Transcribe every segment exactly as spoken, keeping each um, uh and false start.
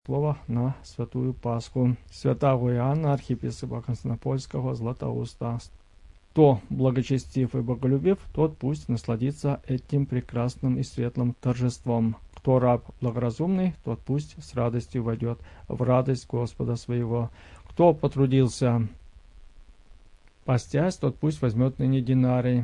Слово на Святую Пасху. Святого Иоанна, архиепископа Константинопольского, Златоуста. Кто благочестив и боголюбив, тот пусть насладится этим прекрасным и светлым торжеством. Кто раб благоразумный, тот пусть с радостью войдет в радость Господа своего. Кто потрудился постясь, тот пусть возьмет ныне динарий.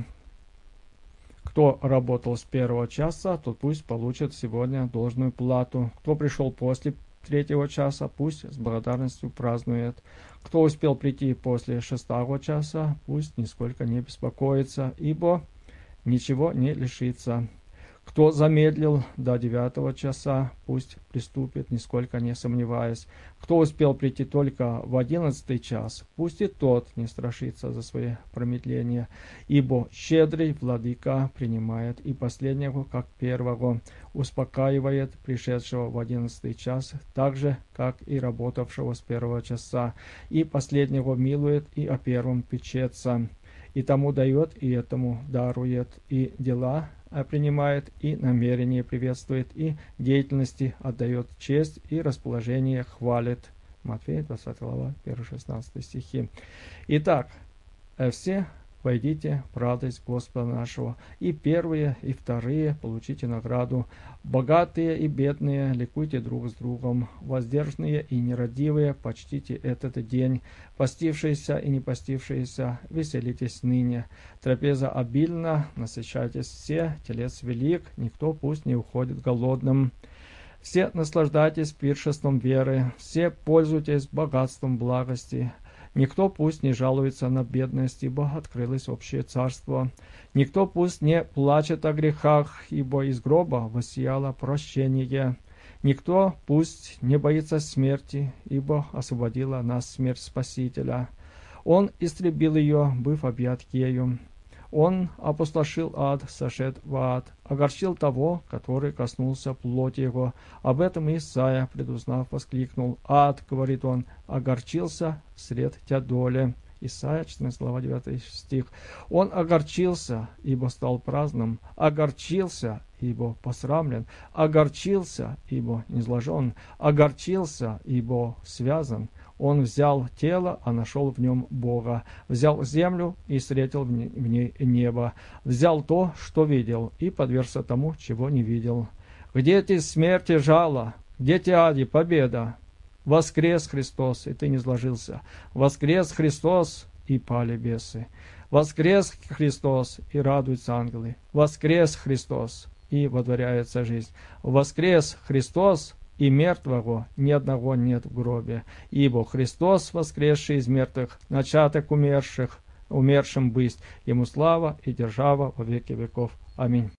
Кто работал с первого часа, тот пусть получит сегодня должную плату. Кто пришел после третьего часа, пусть с благодарностью празднует. Кто успел прийти после шестого часа, пусть нисколько не беспокоится, ибо ничего не лишится. Кто замедлил до девятого часа, пусть приступит, нисколько не сомневаясь. Кто успел прийти только в одиннадцатый час, пусть и тот не страшится за свои промедления, ибо щедрый владыка принимает и последнего, как первого, успокаивает пришедшего в одиннадцатый час, так же, как и работавшего с первого часа, и последнего милует, и о первом печется, и тому дает, и этому дарует, и дела принимает, и намерение приветствует, и деятельности отдает честь, и расположение хвалит. Матфея, двадцатая глава, первый-шестнадцатый стихи. Итак, все войдите в радость Господа нашего, и первые, и вторые получите награду. Богатые и бедные ликуйте друг с другом, воздержанные и нерадивые почтите этот день, постившиеся и не постившиеся веселитесь ныне. Трапеза обильна, насыщайтесь все, телец велик, никто пусть не уходит голодным. Все наслаждайтесь пиршеством веры, все пользуйтесь богатством благости. Никто пусть не жалуется на бедность, ибо открылось общее царство. Никто пусть не плачет о грехах, ибо из гроба воссияло прощение. Никто пусть не боится смерти, ибо освободила нас смерть Спасителя. Он истребил ее, быв объят ею. Он опустошил ад, сошед в ад, огорчил того, который коснулся плоти его. Об этом Исаия, предузнав, воскликнул: «Ад, — говорит он, — огорчился сред тя доли». Исаия, четырнадцатая глава, девятый стих. Он огорчился, ибо стал праздным, огорчился, ибо посрамлен, огорчился, ибо низложен, огорчился, ибо связан. Он взял тело, а нашел в нем Бога, взял землю и встретил в ней небо, взял то, что видел, и подвергся тому, чего не видел. Где ты, смерти, жало? Где ты, ади, победа? Воскрес Христос, и ты не сложился. Воскрес Христос, и пали бесы. Воскрес Христос, и радуются ангелы. Воскрес Христос, и водворяется жизнь. Воскрес Христос, и мертвого ни одного нет в гробе. Ибо Христос, воскресший из мертвых, начаток умерших, умершим бысть. Ему слава и держава во веки веков. Аминь.